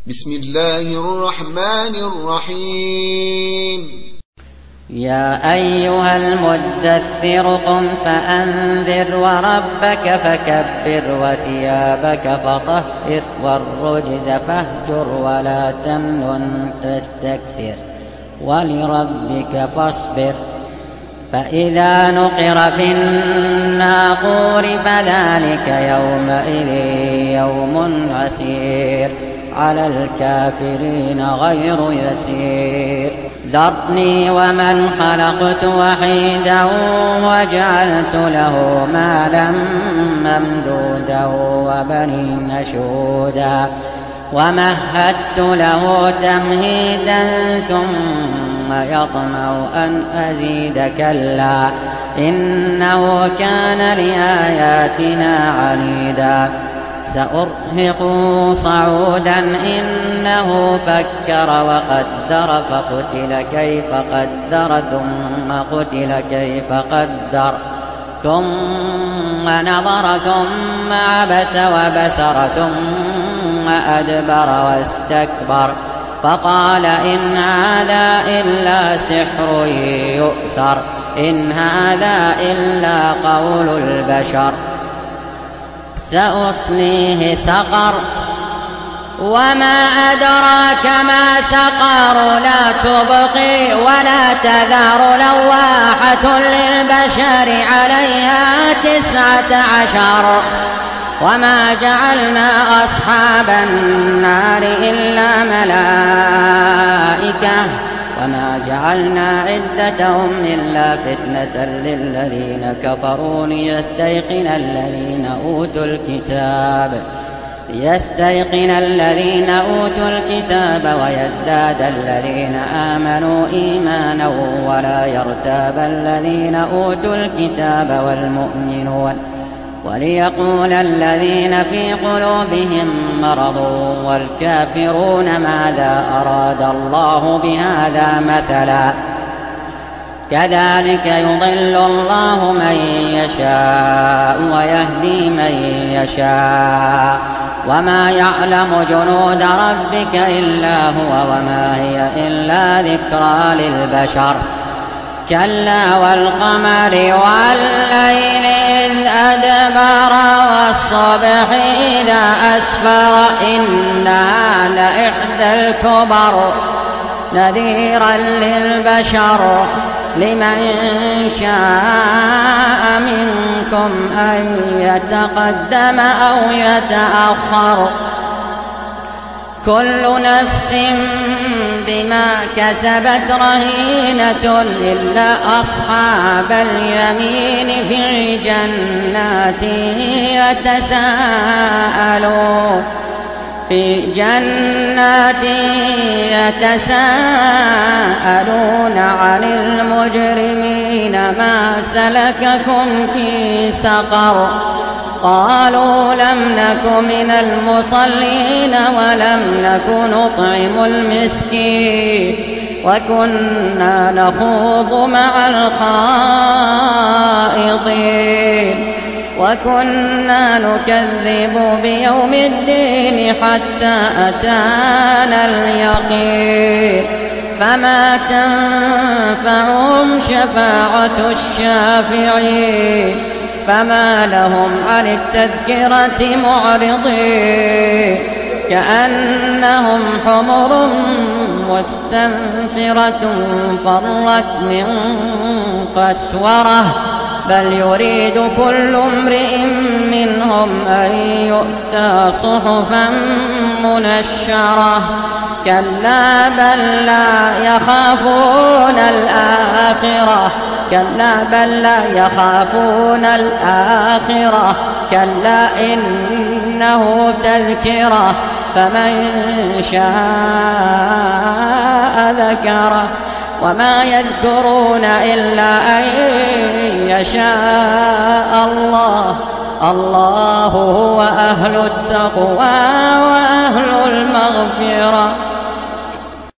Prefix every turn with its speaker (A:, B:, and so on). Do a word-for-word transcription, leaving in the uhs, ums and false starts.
A: بسم الله الرحمن الرحيم.
B: يا أيها المدثر قم فأنذر وربك فكبر وثيابك فطهر والرجز فاهجر ولا تمنن تستكثر ولربك فاصبر. فإذا نقر في الناقور فذلك يومئذ يوم عسير على الكافرين غير يسير. ذرني ومن خلقت وحيدا وجعلت له مالا ممدودا وبنين شهودا ومهدت له تمهيدا ثم يطمع أن أزيد كلا إنه كان لآياتنا عنيدا. سأرهقه صعودا إنه فكر وقدر فقتل كيف قدر ثم قتل كيف قدر ثم نظر ثم عبس وبسر ثم أدبر واستكبر فقال إن هذا إلا سحر يؤثر إن هذا إلا قول البشر. سأصليه سقر وما أدراك ما سقر لا تبقي ولا تذر لواحة للبشر عليها تسعة عشر. وما جعلنا أصحاب النار إلا ملائكة وما جعلنا عدتهم إلا فتنة للذين كفروا ليستيقن الذين أوتوا الكتاب ليستيقن الذين أوتوا الكتاب ويزداد الذين آمنوا إيمانا ولا يرتاب الذين أوتوا الكتاب والمؤمنون وليقول الذين في قلوبهم مرض والكافرون ماذا أراد الله بهذا مثلا. كذلك يضل الله من يشاء ويهدي من يشاء وما يعلم جنود ربك إلا هو وما هي إلا ذكرى للبشر. كلا والقمر والليل إذ أدبر والصبح إذا أسفر إنها لإحدى الكبر نذيرا للبشر لمن شاء منكم أن يتقدم أو يتأخر. كل نفس بما كسبت رهينة إلا أصحاب اليمين في جنات يتساءلون في جنات يتساءلون عن المجرمين ما سلككم في سقر. قالوا لم نك من المصلين ولم نك نطعم المسكين وكنا نخوض مع الخائضين وكنا نكذب بيوم الدين حتى أتانا اليقين فما تنفعهم شفاعة الشافعين فما لهم عن التذكرة معرضين كأنهم حمر مستنفرة فرت من قسورة بل يريد كل امرئ منهم أن يؤتى صحفا منشرة. كلا بل لا يخافون الآخرة كلا بل لا يخافون الآخرة كلا إنه تذكرة فمن شاء ذكره وما يذكرون إلا أن يشاء الله. الله هو أهل التقوى وأهل المغفرة.